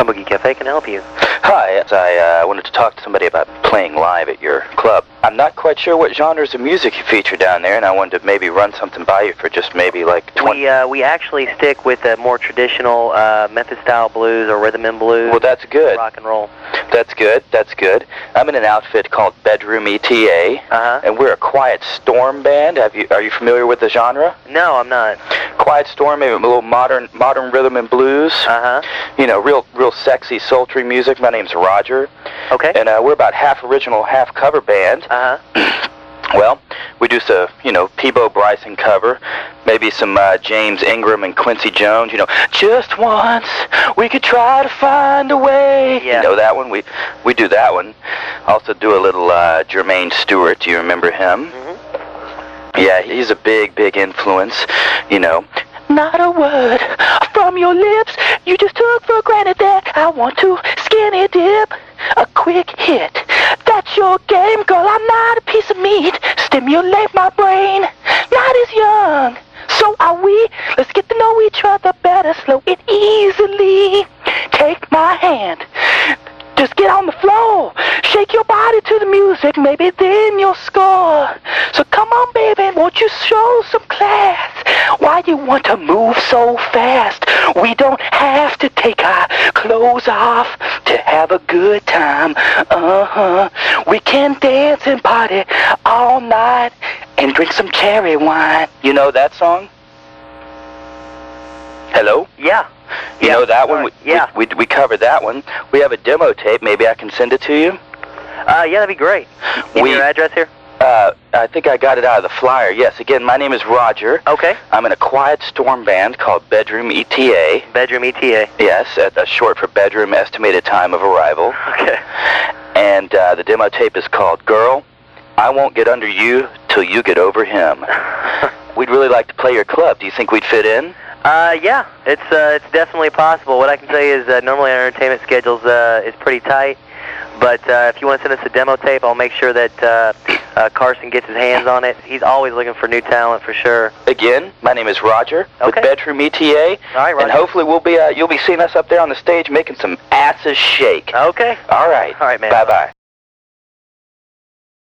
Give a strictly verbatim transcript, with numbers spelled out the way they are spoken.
Boogie Cafe can help you. Hi, I uh, wanted to talk to somebody about playing live at your club. I'm not quite sure what genres of music you feature down there, and I wanted to maybe run something by you for just maybe like twenty... We, uh, we actually stick with a more traditional uh, Memphis-style blues or rhythm and blues. Well, that's good. Rock and roll. That's good, that's good. I'm in an outfit called Bedroom E T A, uh-huh. and we're a Quiet Storm band. Have you, are you familiar with the genre? No, I'm not. Quiet Storm, maybe a little modern modern rhythm and blues. Uh-huh. You know, real real sexy, sultry music. My name's Roger. Okay. And uh, we're about half original, half cover band. Uh-huh. Well, we do some, you know, Peabo Bryson cover, maybe some uh, James Ingram and Quincy Jones, you know, just once we could try to find a way. Yeah. You know that one? We we do that one. Also do a little uh, Jermaine Stewart. Do you remember him? Mm-hmm. Yeah, he's a big, big influence, you know. Not a word from your lips. You just took for granted that I want to skinny dip. A quick hit. That's your game, girl. I'm not a piece of meat. Stimulate my brain. Not as young. So are we. Let's get to know each other better. Slow it easily. Take my hand. Just get on the floor. Shake your body to the music. Maybe then you'll score. So come on, baby. Won't you show some class? Why you want to move so fast? We don't have to take our clothes off to have a good time. Uh-huh. We can dance and party all night and drink some cherry wine. You know that song? Hello? Yeah. You yeah. know that one? We, yeah. We, we, we covered that one. We have a demo tape. Maybe I can send it to you? Uh, yeah, that'd be great. Give we, me your address here? Uh, I think I got it out of the flyer. Yes, again, my name is Roger. Okay. I'm in a Quiet Storm band called Bedroom E T A. Bedroom E T A. Yes, uh, that's short for Bedroom Estimated Time of Arrival. Okay. And uh, the demo tape is called Girl, I Won't Get Under You Till You Get Over Him. We'd really like to play your club. Do you think we'd fit in? Uh, yeah, it's uh, it's definitely possible. What I can tell you is uh, normally our entertainment schedule's uh, is pretty tight, but uh, if you want to send us a demo tape, I'll make sure that uh, uh, Carson gets his hands on it. He's always looking for new talent for sure. Again, my name is Roger with Okay. Bedroom E T A, All right, Roger. and hopefully we'll be uh, you'll be seeing us up there on the stage making some asses shake. Okay. All right. All right, man. Bye bye.